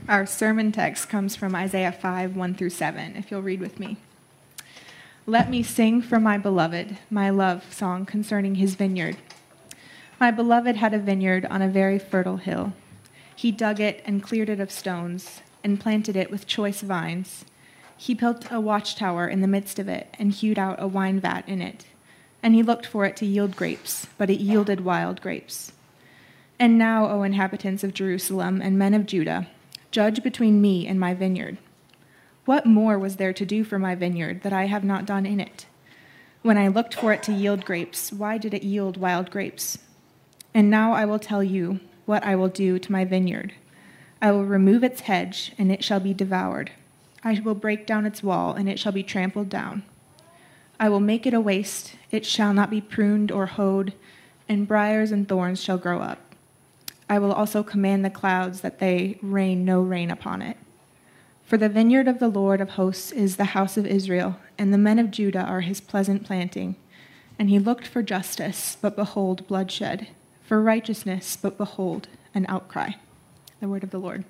Our sermon text comes from Isaiah 5, 1 through 7, if you'll read with me. Let me sing for my beloved, my love song concerning his vineyard. My beloved had a vineyard on a very fertile hill. He dug it and cleared it of stones and planted it with choice vines. He built a watchtower in the midst of it and hewed out a wine vat in it. And he looked for it to yield grapes, but it yielded wild grapes. And now, O inhabitants of Jerusalem and men of Judah, judge between me and my vineyard. What more was there to do for my vineyard that I have not done in it? When I looked for it to yield grapes, why did it yield wild grapes? And now I will tell you what I will do to my vineyard. I will remove its hedge, and it shall be devoured. I will break down its wall, and it shall be trampled down. I will make it a waste, it shall not be pruned or hoed, and briars and thorns shall grow up. I will also command the clouds that they rain no rain upon it. For the vineyard of the Lord of hosts is the house of Israel, and the men of Judah are his pleasant planting. And he looked for justice, but behold, bloodshed, for righteousness, but behold, an outcry. The word of the Lord.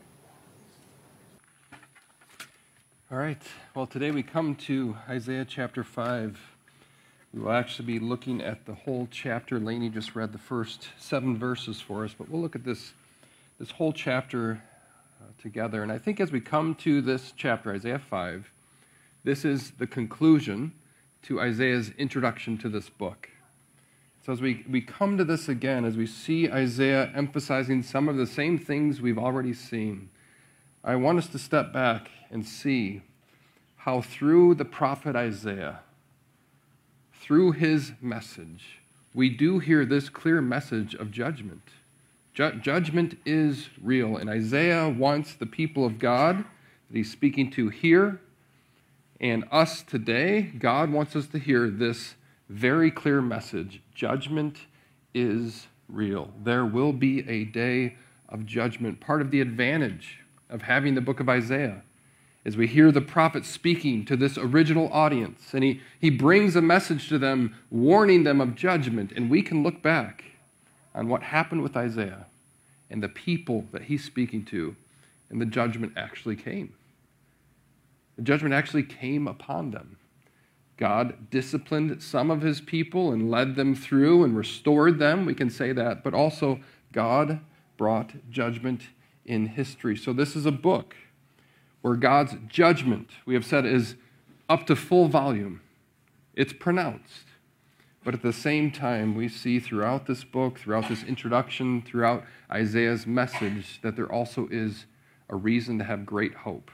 All right, well, today we come to Isaiah chapter 5. We will actually be looking at the whole chapter. Lainey just read the first 7 verses for us, but we'll look at this whole chapter together. And I think as we come to this chapter, Isaiah 5, this is the conclusion to Isaiah's introduction to this book. So as we come to this again, as we see Isaiah emphasizing some of the same things we've already seen, I want us to step back and see how through the prophet Isaiah, through his message, we do hear this clear message of judgment. Judgment is real, and Isaiah wants the people of God that he's speaking to hear, and us today, God wants us to hear this very clear message. Judgment is real. There will be a day of judgment. Part of the advantage of having the book of Isaiah is we hear the prophet speaking to this original audience, and he brings a message to them, warning them of judgment, and we can look back on what happened with Isaiah and the people that he's speaking to, and the judgment actually came. The judgment actually came upon them. God disciplined some of his people and led them through and restored them, we can say that, but also God brought judgment in history. So this is a book where God's judgment, we have said, is up to full volume. It's pronounced. But at the same time, we see throughout this book, throughout this introduction, throughout Isaiah's message, that there also is a reason to have great hope.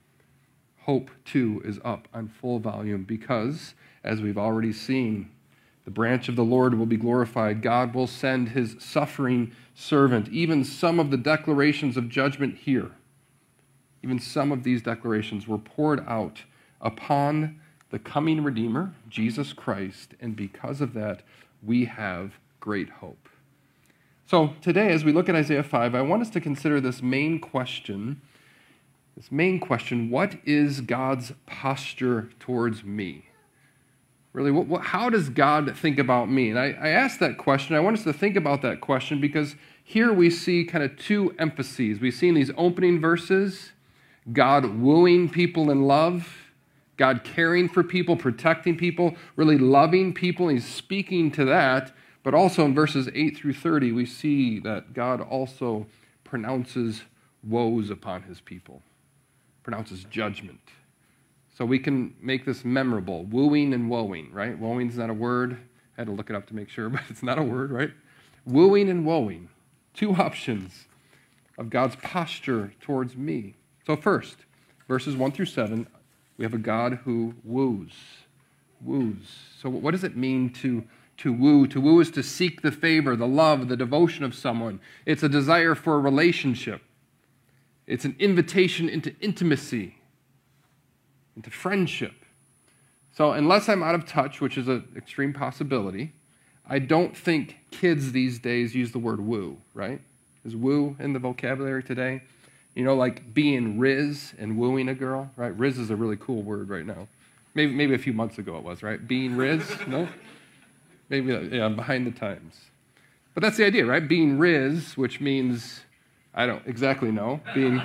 Hope, too, is up on full volume because, as we've already seen, the branch of the Lord will be glorified. God will send his suffering servant. Even some of the declarations of judgment here, even some of these declarations were poured out upon the coming Redeemer, Jesus Christ, and because of that, we have great hope. So today, as we look at Isaiah 5, I want us to consider this main question, what is God's posture towards me? Really, how does God think about me? And I asked that question. I want us to think about that question because here we see kind of 2 emphases. We see in these opening verses, God wooing people in love, God caring for people, protecting people, really loving people. He's speaking to that. But also in verses 8 through 30, we see that God also pronounces woes upon his people, pronounces judgment. So we can make this memorable, wooing and woeing, right? Woeing is not a word. I had to look it up to make sure, but it's not a word, right? Wooing and woeing, 2 options of God's posture towards me. So first, verses 1 through 7, we have a God who woos. So what does it mean to woo? To woo is to seek the favor, the love, the devotion of someone. It's a desire for a relationship. It's an invitation into intimacy, into friendship. So unless I'm out of touch, which is an extreme possibility, I don't think kids these days use the word woo, right? Is woo in the vocabulary today? You know, like being riz and wooing a girl, right? Riz is a really cool word right now. Maybe a few months ago it was, right? Being riz, no? Maybe, yeah, I'm behind the times. But that's the idea, right? Being riz, which means I don't exactly know. Being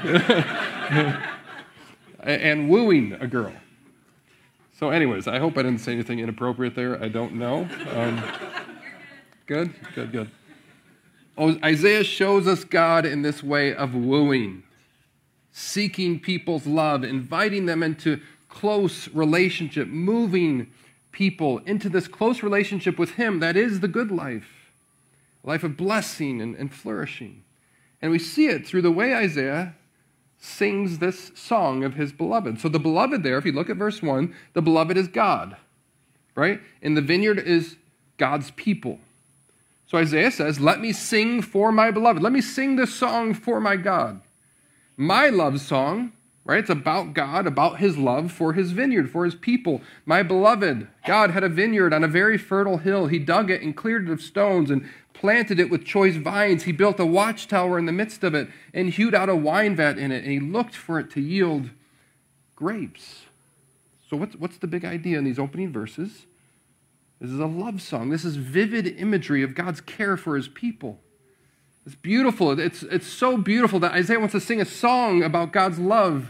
and wooing a girl. So anyways, I hope I didn't say anything inappropriate there. I don't know. Good. Oh, Isaiah shows us God in this way of wooing, seeking people's love, inviting them into close relationship, moving people into this close relationship with him. That is the good life, a life of blessing and flourishing. And we see it through the way Isaiah sings this song of his beloved. So the beloved there, if you look at verse 1, the beloved is God, right? And the vineyard is God's people. So Isaiah says, let me sing for my beloved. Let me sing this song for my God. My love song, right? It's about God, about his love for his vineyard, for his people. My beloved, God had a vineyard on a very fertile hill. He dug it and cleared it of stones and planted it with choice vines. He built a watchtower in the midst of it and hewed out a wine vat in it, and he looked for it to yield grapes. So what's the big idea in these opening verses? This is a love song. This is vivid imagery of God's care for his people. It's beautiful. It's so beautiful that Isaiah wants to sing a song about God's love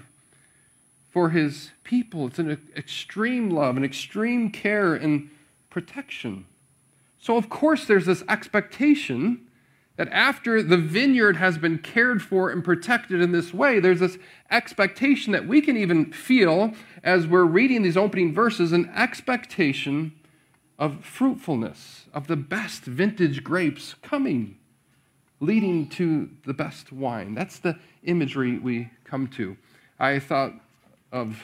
for his people. It's an extreme love, an extreme care and protection. So, of course, there's this expectation that after the vineyard has been cared for and protected in this way, there's this expectation that we can even feel as we're reading these opening verses, an expectation of fruitfulness, of the best vintage grapes coming, leading to the best wine. That's the imagery we come to. I thought of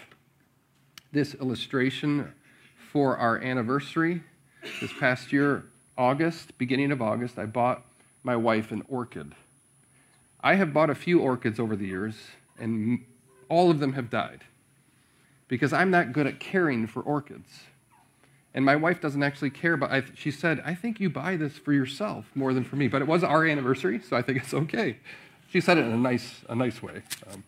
this illustration for our anniversary. This past year, August, beginning of August, I bought my wife an orchid. I have bought a few orchids over the years, and all of them have died because I'm not good at caring for orchids. And my wife doesn't actually care, but she said, I think you buy this for yourself more than for me. But it was our anniversary, so I think it's okay. She said it in a nice way.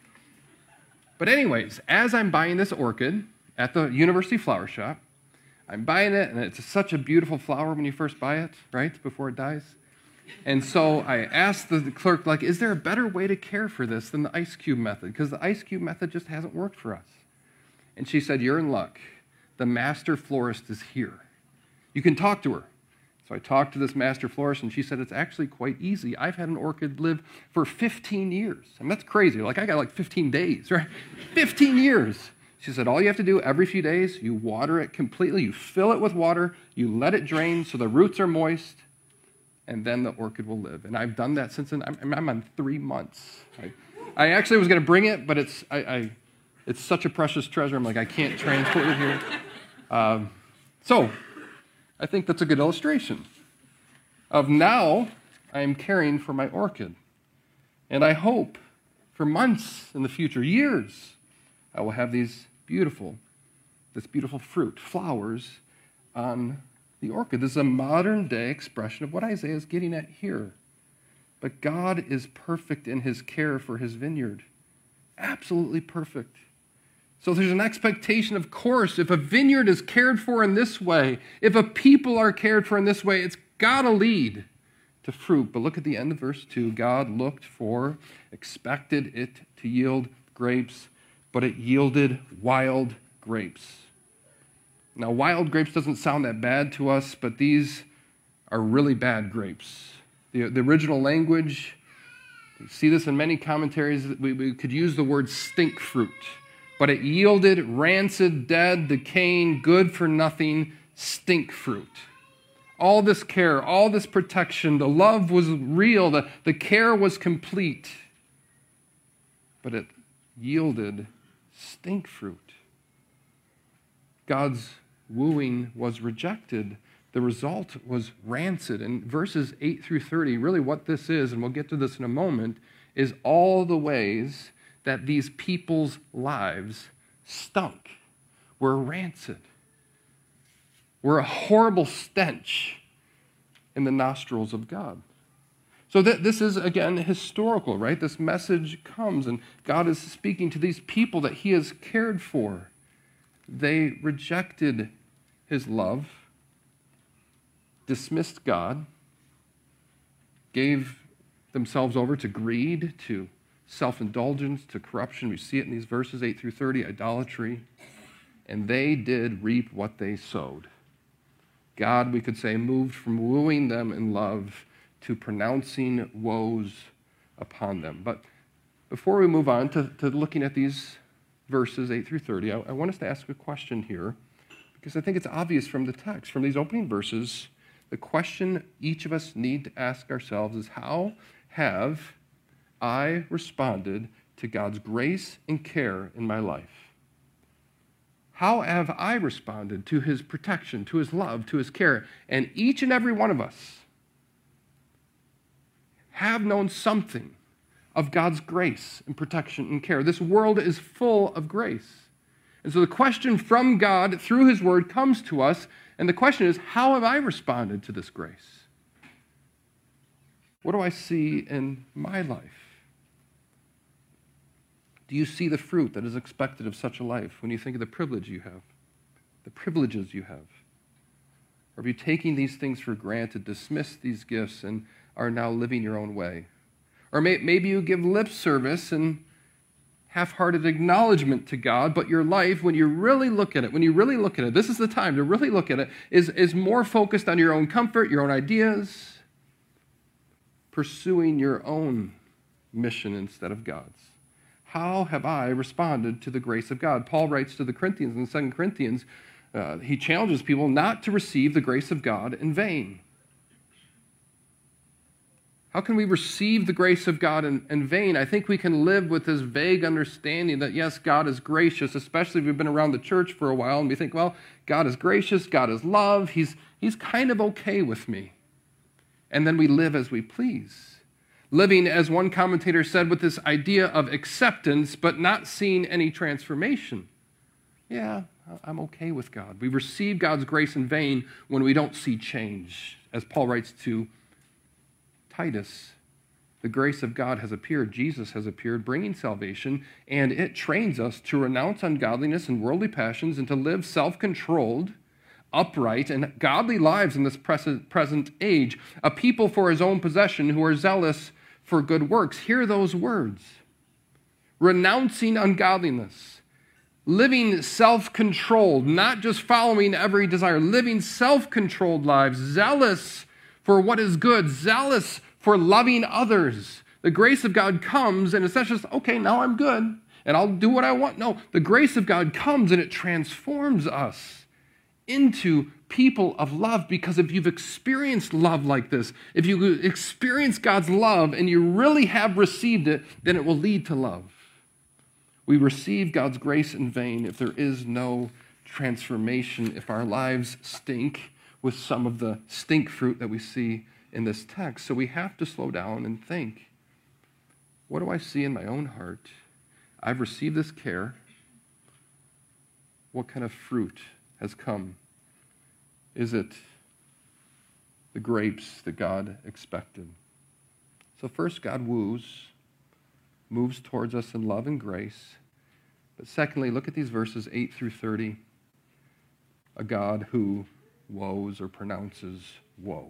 But anyways, as I'm buying this orchid at the University Flower Shop, I'm buying it, and it's such a beautiful flower when you first buy it, right, before it dies. And so I asked the clerk, is there a better way to care for this than the ice cube method? Because the ice cube method just hasn't worked for us. And she said, you're in luck. The master florist is here. You can talk to her. So I talked to this master florist, and she said it's actually quite easy. I've had an orchid live for 15 years. And that's crazy. I got 15 days, right? 15 years. She said, all you have to do every few days, you water it completely. You fill it with water. You let it drain so the roots are moist, and then the orchid will live. And I've done that since I'm on 3 months. I actually was going to bring it, but it's such a precious treasure. I'm I can't transport it here. So I think that's a good illustration of now I am caring for my orchid. And I hope for months in the future, years, I will have this beautiful fruit, flowers on the orchid. This is a modern day expression of what Isaiah is getting at here. But God is perfect in his care for his vineyard. Absolutely perfect. So there's an expectation, of course, if a vineyard is cared for in this way, if a people are cared for in this way, it's got to lead to fruit. But look at the end of verse 2. God looked for, expected it to yield grapes, but it yielded wild grapes. Now, wild grapes doesn't sound that bad to us, but these are really bad grapes. The original language, you see this in many commentaries, we could use the word stink fruit. But it yielded rancid, dead, decaying, good for nothing, stink fruit. All this care, all this protection, the love was real, the care was complete. But it yielded stink fruit. God's wooing was rejected. The result was rancid. And verses 8 through 30, really what this is, and we'll get to this in a moment, is all the ways that these people's lives stunk, were rancid, were a horrible stench in the nostrils of God. So this is, again, historical, right? This message comes, and God is speaking to these people that he has cared for. They rejected his love, dismissed God, gave themselves over to greed, to self-indulgence, to corruption. We see it in these verses 8 through 30, idolatry. And they did reap what they sowed. God, we could say, moved from wooing them in love to pronouncing woes upon them. But before we move on to looking at these verses 8 through 30, I want us to ask a question here, because I think it's obvious from the text, from these opening verses. The question each of us need to ask ourselves is, how have I responded to God's grace and care in my life? How have I responded to his protection, to his love, to his care? And each and every one of us have known something of God's grace and protection and care. This world is full of grace. And so the question from God through his word comes to us, and the question is, how have I responded to this grace? What do I see in my life? Do you see the fruit that is expected of such a life when you think of the privilege you have, the privileges you have? Or have you taken these things for granted, dismissed these gifts, and are now living your own way? Or maybe you give lip service and half-hearted acknowledgement to God, but your life, when you really look at it, this is the time to really look at it, is more focused on your own comfort, your own ideas, pursuing your own mission instead of God's. How have I responded to the grace of God? Paul writes to the Corinthians in 2 Corinthians, he challenges people not to receive the grace of God in vain. How can we receive the grace of God in vain? I think we can live with this vague understanding that, yes, God is gracious, especially if we've been around the church for a while, and we think, well, God is gracious, God is love, he's kind of okay with me. And then we live as we please. Living, as one commentator said, with this idea of acceptance, but not seeing any transformation. Yeah, I'm okay with God. We receive God's grace in vain when we don't see change. As Paul writes to Titus, the grace of God has appeared, Jesus has appeared, bringing salvation, and it trains us to renounce ungodliness and worldly passions and to live self-controlled, upright, and godly lives in this present age, a people for his own possession who are zealous for good works. Hear those words. Renouncing ungodliness, living self-controlled, not just following every desire, living self-controlled lives, zealous for what is good, zealous for loving others. The grace of God comes, and it's not just, okay, now I'm good, and I'll do what I want. No, the grace of God comes, and it transforms us into people of love, because if you've experienced love like this, if you experience God's love and you really have received it, then it will lead to love. We receive God's grace in vain if there is no transformation, if our lives stink with some of the stink fruit that we see in this text. So we have to slow down and think, what do I see in my own heart? I've received this care. What kind of fruit has come? Is it the grapes that God expected? So first, God moves towards us in love and grace. But secondly, look at these verses 8 through 30. A God who woes or pronounces woe.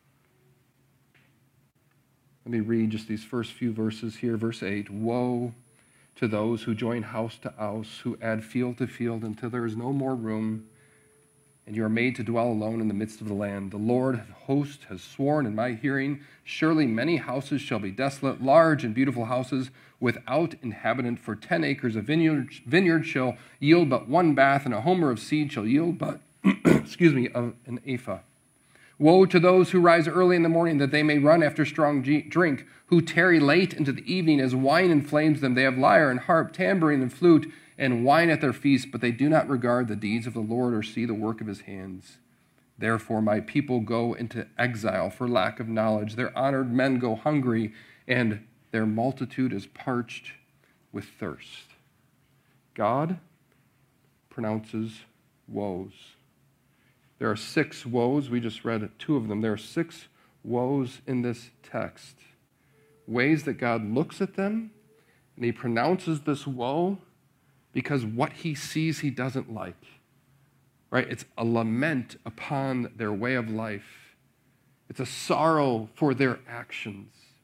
Let me read just these first few verses here. Verse 8, woe to those who join house to house, who add field to field until there is no more room, and you are made to dwell alone in the midst of the land. The Lord of hosts has sworn in my hearing, surely many houses shall be desolate, large and beautiful houses without inhabitant. For 10 acres of vineyard shall yield but one bath, and a homer of seed shall yield but, of an ephah. Woe to those who rise early in the morning, that they may run after strong drink, who tarry late into the evening as wine inflames them. They have lyre and harp, tambourine and flute, and wine at their feast, but they do not regard the deeds of the Lord or see the work of his hands. Therefore my people go into exile for lack of knowledge. Their honored men go hungry, and their multitude is parched with thirst. God pronounces woes. There are 6 woes. We just read 2 of them. There are 6 woes in this text. Ways that God looks at them, and he pronounces this woe because what he sees he doesn't like, right? It's a lament upon their way of life. It's a sorrow for their actions.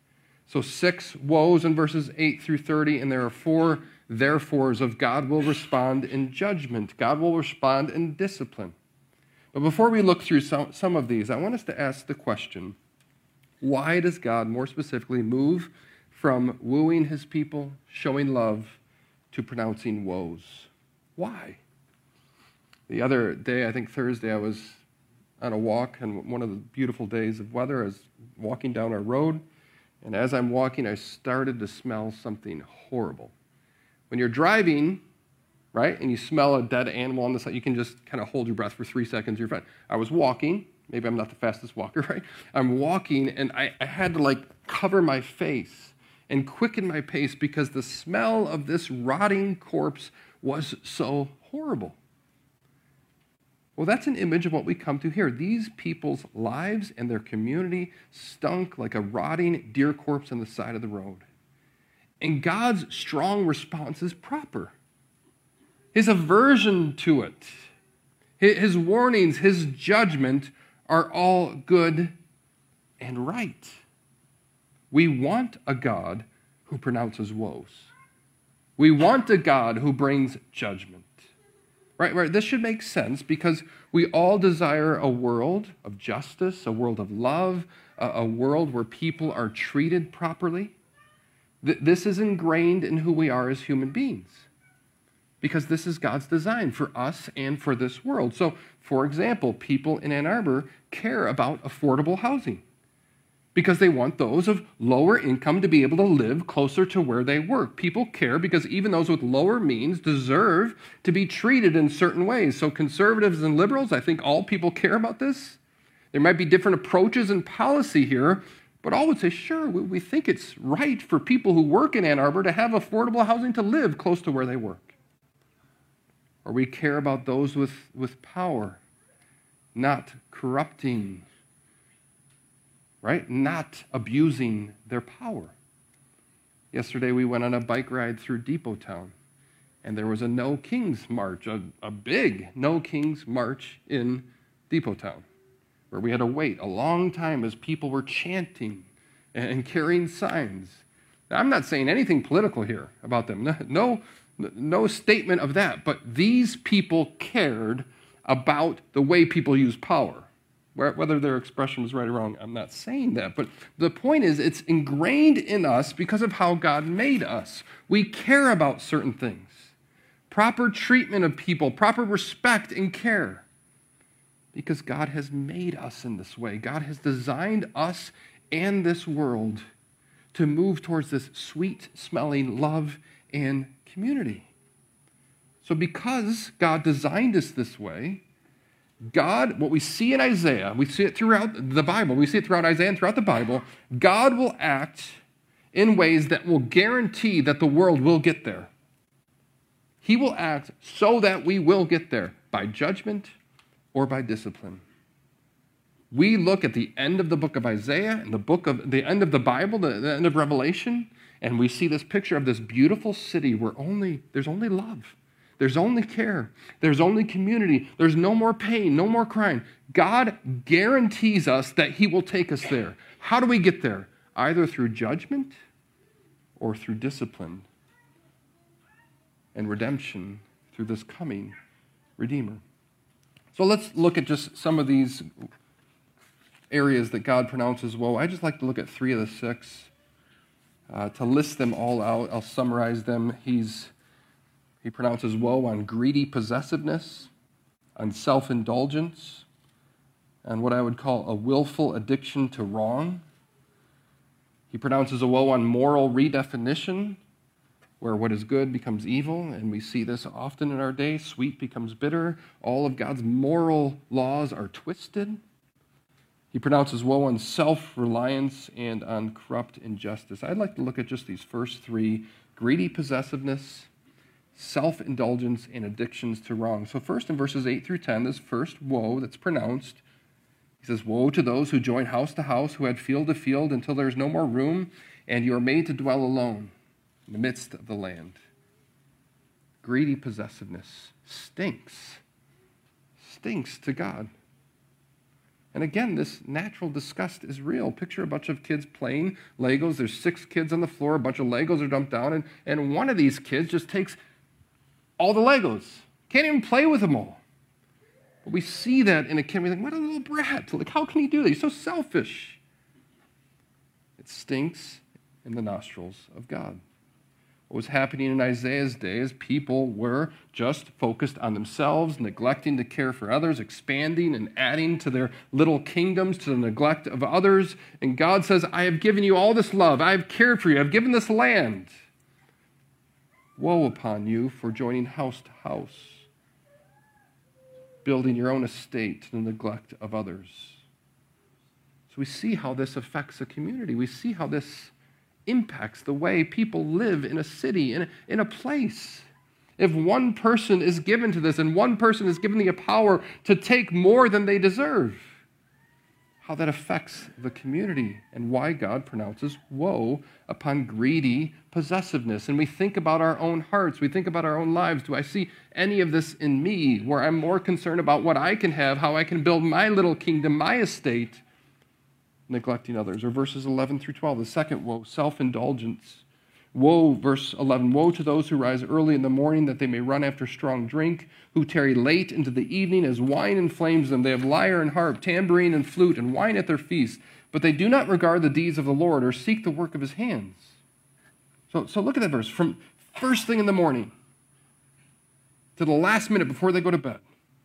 So 6 woes in verses 8 through 30, and there are 4 therefores of God will respond in judgment. God will respond in discipline. But before we look through some of these, I want us to ask the question, why does God more specifically move from wooing his people, showing love, to pronouncing woes? Why? The other day, I think Thursday, I was on a walk, and one of the beautiful days of weather, I was walking down our road, and as I'm walking, I started to smell something horrible. When you're driving, right, and you smell a dead animal on the side, you can just kind of hold your breath for 3 seconds, you're fine. I was walking, maybe I'm not the fastest walker, right? I'm walking, and I had to cover my face and quicken my pace because the smell of this rotting corpse was so horrible. Well, that's an image of what we come to here. These people's lives and their community stunk like a rotting deer corpse on the side of the road. And God's strong response is proper. His aversion to it, his warnings, his judgment are all good and right. We want a God who pronounces woes. We want a God who brings judgment. Right. This should make sense because we all desire a world of justice, a world of love, a world where people are treated properly. This is ingrained in who we are as human beings because this is God's design for us and for this world. So, for example, people in Ann Arbor care about affordable housing because they want those of lower income to be able to live closer to where they work. People care because even those with lower means deserve to be treated in certain ways. So conservatives and liberals, I think all people care about this. There might be different approaches in policy here, but all would say, sure, we think it's right for people who work in Ann Arbor to have affordable housing to live close to where they work. Or we care about those with power, not corrupting, right? Not abusing their power. Yesterday we went on a bike ride through Depot Town, and there was a No Kings March, a big No Kings March in Depot Town, where we had to wait a long time as people were chanting and carrying signs. Now, I'm not saying anything political here about them. No statement of that, but these people cared about the way people use power. Whether their expression was right or wrong, I'm not saying that. But the point is, it's ingrained in us because of how God made us. We care about certain things. Proper treatment of people, proper respect and care. Because God has made us in this way. God has designed us and this world to move towards this sweet-smelling love and community. So because God designed us this way, God, what we see in Isaiah, we see it throughout the Bible, we see it throughout Isaiah and throughout the Bible, God will act in ways that will guarantee that the world will get there. He will act so that we will get there by judgment or by discipline. We look at the end of the book of Isaiah and the end of the Bible, the end of Revelation, and we see this picture of this beautiful city where there's only love. There's only care. There's only community. There's no more pain, no more crying. God guarantees us that he will take us there. How do we get there? Either through judgment or through discipline and redemption through this coming Redeemer. So let's look at just some of these areas that God pronounces woe. I just like to look at 3 of the 6. To list them all out, I'll summarize them. He pronounces woe on greedy possessiveness, on self-indulgence, and what I would call a willful addiction to wrong. He pronounces a woe on moral redefinition, where what is good becomes evil, and we see this often in our day. Sweet becomes bitter. All of God's moral laws are twisted. He pronounces woe on self-reliance and on corrupt injustice. I'd like to look at just these first 3, greedy possessiveness, self-indulgence, and addictions to wrong. So first in verses 8 through 10, this first woe that's pronounced, he says, woe to those who join house to house, who had field to field until there is no more room, and you are made to dwell alone in the midst of the land. Greedy possessiveness stinks to God. And again, this natural disgust is real. Picture a bunch of kids playing Legos. There's 6 kids on the floor. A bunch of Legos are dumped down. And one of these kids just takes all the Legos. Can't even play with them all. But we see that in a kid. We think, what a little brat. Like, how can he do that? He's so selfish. It stinks in the nostrils of God. What was happening in Isaiah's day is people were just focused on themselves, neglecting to care for others, expanding and adding to their little kingdoms to the neglect of others. And God says, I have given you all this love. I have cared for you. I've given this land. Woe upon you for joining house to house, building your own estate to the neglect of others. So we see how this affects a community. We see how this impacts the way people live in a city, in a place. If one person is given to this and one person is given the power to take more than they deserve, how that affects the community and why God pronounces woe upon greedy possessiveness. And we think about our own hearts. We think about our own lives. Do I see any of this in me where I'm more concerned about what I can have, how I can build my little kingdom, my estate, neglecting others? Or verses 11 through 12, the second woe, self-indulgence. Woe, verse 11, woe to those who rise early in the morning that they may run after strong drink, who tarry late into the evening as wine inflames them. They have lyre and harp, tambourine and flute, and wine at their feast, but they do not regard the deeds of the Lord or seek the work of his hands. So look at that verse. From first thing in the morning to the last minute before they go to bed,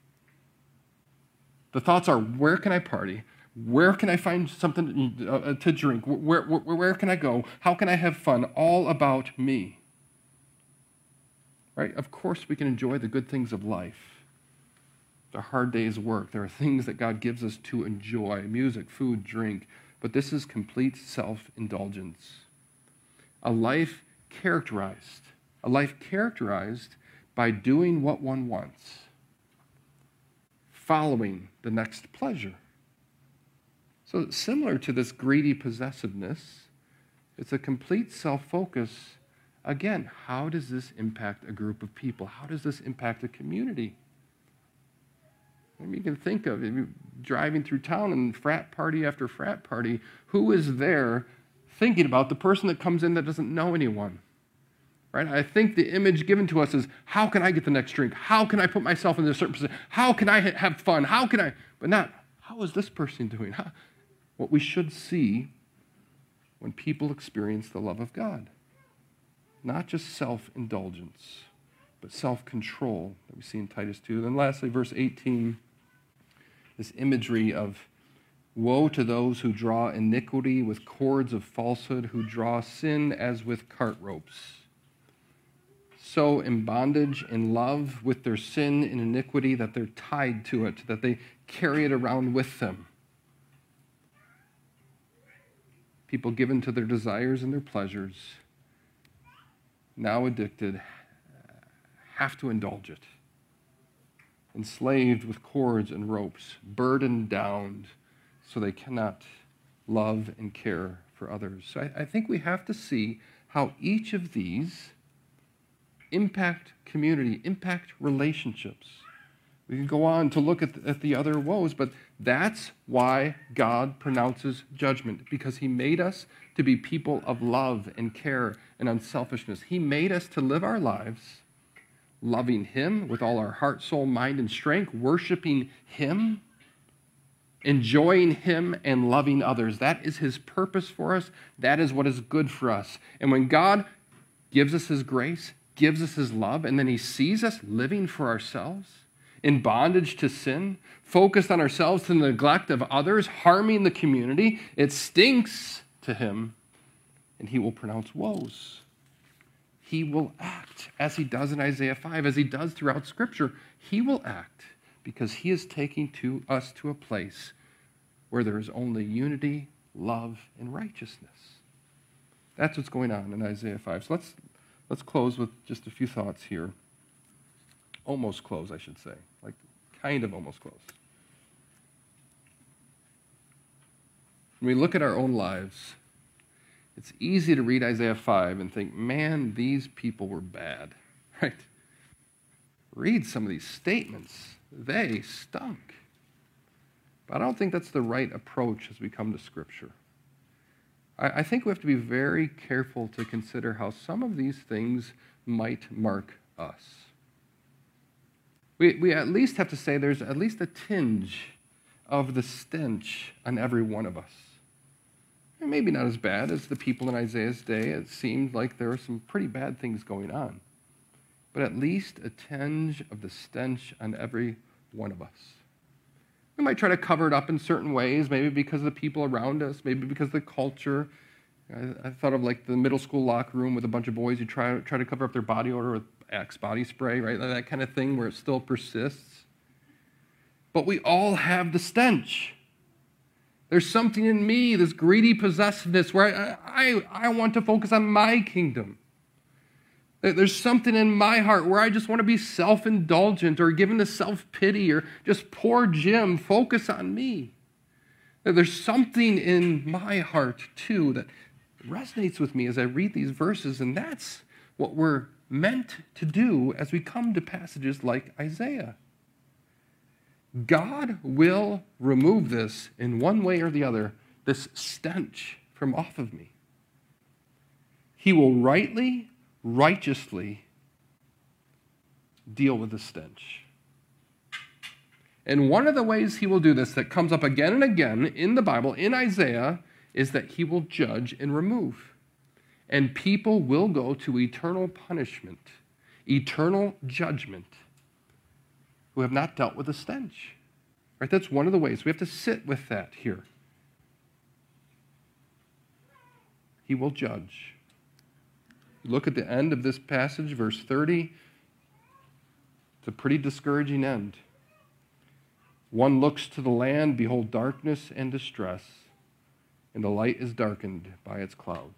the thoughts are, where can I party? Where can I find something to drink? Where can I go? How can I have fun? All about me. Right? Of course, we can enjoy the good things of life. The hard day's work. There are things that God gives us to enjoy. Music, food, drink. But this is complete self-indulgence. A life characterized by doing what one wants, following the next pleasure. So similar to this greedy possessiveness, it's a complete self-focus. Again, how does this impact a group of people? How does this impact a community? I mean, you can think of it, driving through town and frat party after frat party, who is there thinking about the person that comes in that doesn't know anyone? Right? I think the image given to us is, how can I get the next drink? How can I put myself in a certain position? How can I have fun? How can I? But not, how is this person doing? What we should see when people experience the love of God. Not just self-indulgence, but self-control that we see in Titus 2. Then lastly, verse 18, this imagery of woe to those who draw iniquity with cords of falsehood, who draw sin as with cart ropes. So in bondage in love with their sin and iniquity that they're tied to it, that they carry it around with them. People given to their desires and their pleasures, now addicted, have to indulge it. Enslaved with cords and ropes, burdened down so they cannot love and care for others. So I think we have to see how each of these impact community, impact relationships. We can go on to look at the other woes, but that's why God pronounces judgment, because he made us to be people of love and care and unselfishness. He made us to live our lives loving him with all our heart, soul, mind, and strength, worshiping him, enjoying him, and loving others. That is his purpose for us. That is what is good for us. And when God gives us his grace, gives us his love, and then he sees us living for ourselves, in bondage to sin, focused on ourselves to the neglect of others, harming the community, it stinks to him, and he will pronounce woes. He will act as he does in Isaiah 5, as he does throughout Scripture. He will act because he is taking us to a place where there is only unity, love, and righteousness. That's what's going on in Isaiah 5. So let's close with just a few thoughts here. Almost close, I should say. Like, kind of almost close. When we look at our own lives, it's easy to read Isaiah 5 and think, man, these people were bad, right? Read some of these statements. They stunk. But I don't think that's the right approach as we come to Scripture. I think we have to be very careful to consider how some of these things might mark us. We at least have to say there's at least a tinge of the stench on every one of us. And maybe not as bad as the people in Isaiah's day. It seemed like there were some pretty bad things going on. But at least a tinge of the stench on every one of us. We might try to cover it up in certain ways, maybe because of the people around us, maybe because of the culture. I thought of like the middle school locker room with a bunch of boys who try to cover up their body odor with Axe body spray, right? That kind of thing where it still persists. But we all have the stench. There's something in me, this greedy possessiveness, where I want to focus on my kingdom. There's something in my heart where I just want to be self-indulgent or given to self-pity or just poor Jim, focus on me. There's something in my heart, too, that resonates with me as I read these verses, and that's what we're meant to do as we come to passages like Isaiah. God will remove this in one way or the other, this stench from off of me. He will righteously deal with the stench. And one of the ways he will do this that comes up again and again in the Bible, in Isaiah, is that he will judge and remove. And people will go to eternal punishment, eternal judgment, who have not dealt with the stench. Right? That's one of the ways. We have to sit with that here. He will judge. Look at the end of this passage, verse 30. It's a pretty discouraging end. One looks to the land, behold darkness and distress, and the light is darkened by its clouds.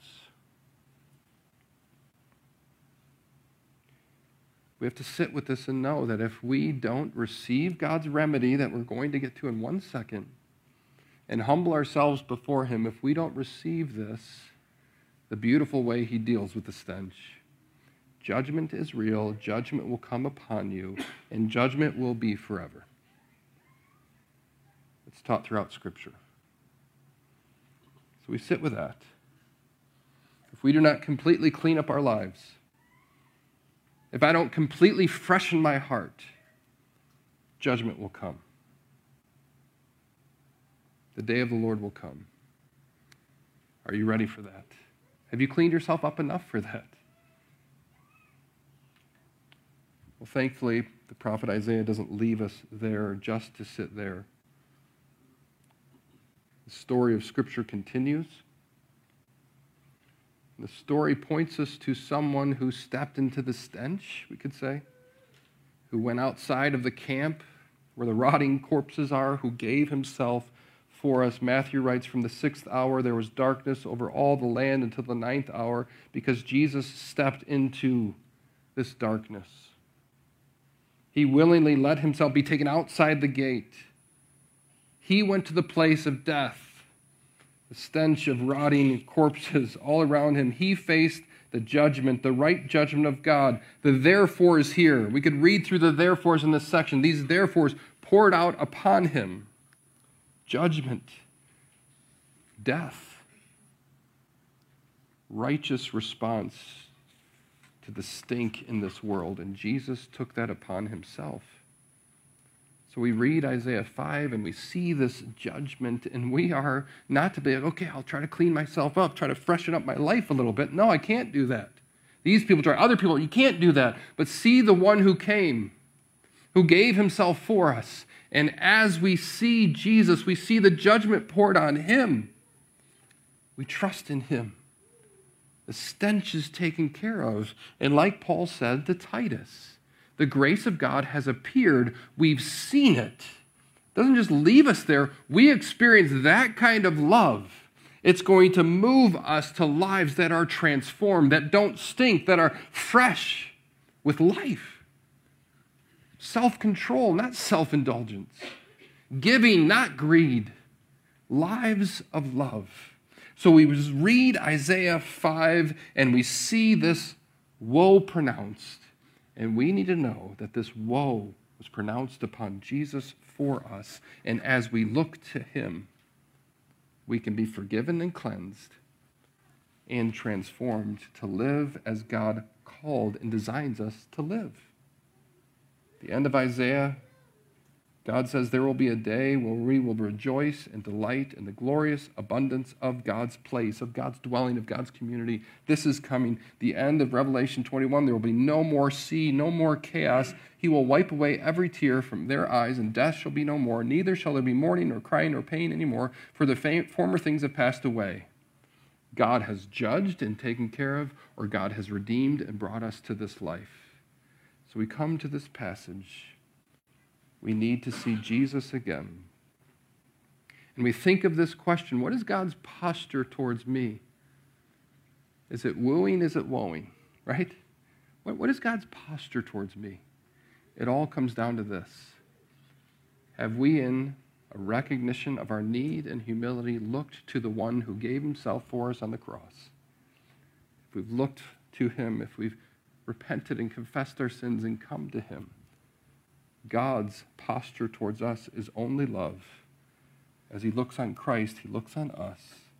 We have to sit with this and know that if we don't receive God's remedy that we're going to get to in 1 second and humble ourselves before him, if we don't receive this, the beautiful way he deals with the stench, judgment is real, judgment will come upon you, and judgment will be forever. It's taught throughout Scripture. So we sit with that. If we do not completely clean up our lives, if I don't completely freshen my heart, judgment will come. The day of the Lord will come. Are you ready for that? Have you cleaned yourself up enough for that? Well, thankfully, the prophet Isaiah doesn't leave us there just to sit there. The story of Scripture continues. The story points us to someone who stepped into the stench, we could say, who went outside of the camp where the rotting corpses are, who gave himself for us. Matthew writes, from the 6th hour there was darkness over all the land until the 9th hour, because Jesus stepped into this darkness. He willingly let himself be taken outside the gate. He went to the place of death, the stench of rotting corpses all around him. He faced the judgment, the right judgment of God. The therefore is here. We could read through the therefores in this section. These therefores poured out upon him. Judgment, death, righteous response to the stink in this world. And Jesus took that upon himself. So we read Isaiah 5 and we see this judgment, and we are not to be like, okay, I'll try to clean myself up, try to freshen up my life a little bit. No, I can't do that. These people try, other people, you can't do that. But see the one who came, who gave himself for us. And as we see Jesus, we see the judgment poured on him. We trust in him. The stench is taken care of. And like Paul said to Titus, the grace of God has appeared. We've seen it. It doesn't just leave us there. We experience that kind of love. It's going to move us to lives that are transformed, that don't stink, that are fresh with life. Self-control, not self-indulgence. Giving, not greed. Lives of love. So we read Isaiah 5 and we see this woe pronounced. And we need to know that this woe was pronounced upon Jesus for us. And as we look to him, we can be forgiven and cleansed and transformed to live as God called and designs us to live. At the end of Isaiah, God says there will be a day where we will rejoice and delight in the glorious abundance of God's place, of God's dwelling, of God's community. This is coming. The end of Revelation 21, there will be no more sea, no more chaos. He will wipe away every tear from their eyes, and death shall be no more. Neither shall there be mourning or crying or pain anymore, for the former things have passed away. God has judged and taken care of, or God has redeemed and brought us to this life. So we come to this passage. We need to see Jesus again. And we think of this question, what is God's posture towards me? Is it wooing? Is it woeing? Right? What is God's posture towards me? It all comes down to this. Have we, in a recognition of our need and humility, looked to the one who gave himself for us on the cross? If we've looked to him, if we've repented and confessed our sins and come to him, God's posture towards us is only love. As he looks on Christ, he looks on us.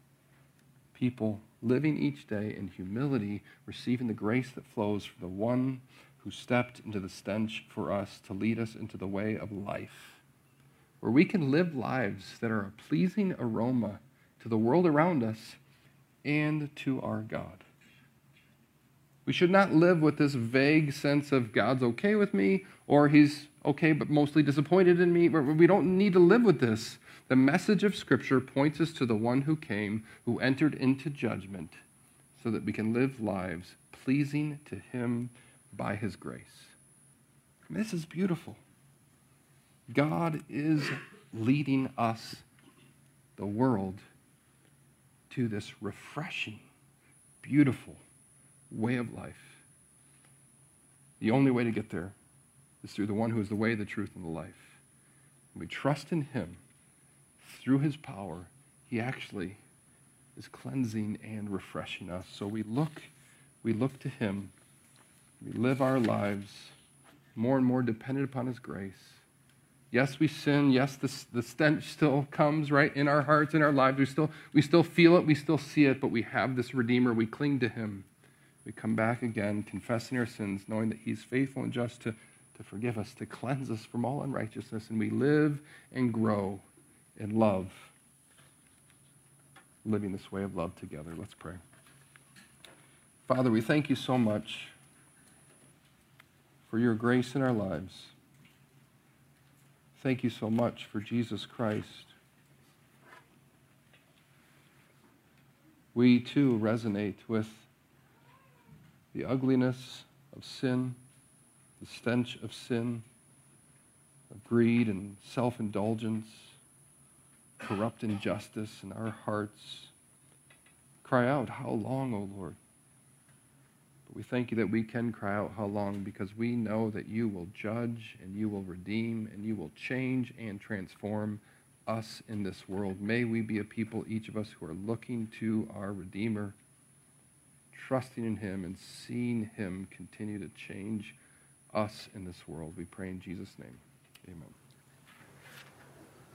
People living each day in humility, receiving the grace that flows from the one who stepped into the stench for us to lead us into the way of life, where we can live lives that are a pleasing aroma to the world around us and to our God. We should not live with this vague sense of God's okay with me, or he's okay but mostly disappointed in me. We don't need to live with this. The message of Scripture points us to the one who came, who entered into judgment, so that we can live lives pleasing to him by his grace. And this is beautiful. God is leading us, the world, to this refreshing, beautiful way of life. The only way to get there is through the one who is the way, the truth, and the life. When we trust in him, through his power, he actually is cleansing and refreshing us. So we look to him. We live our lives more and more dependent upon his grace. Yes, we sin. Yes, the stench still comes, right, in our hearts, in our lives. We still feel it. We still see it. But we have this Redeemer. We cling to him. We come back again, confessing our sins, knowing that he's faithful and just to forgive us, to cleanse us from all unrighteousness. And we live and grow in love, living this way of love together. Let's pray. Father, we thank you so much for your grace in our lives. Thank you so much for Jesus Christ. We too resonate with the ugliness of sin, the stench of sin, of greed and self-indulgence, corrupt injustice in our hearts. Cry out, how long, O Lord? But we thank you that we can cry out, how long, because we know that you will judge and you will redeem and you will change and transform us in this world. May we be a people, each of us, who are looking to our Redeemer, trusting in him and seeing him continue to change us in this world. We pray in Jesus' name. Amen.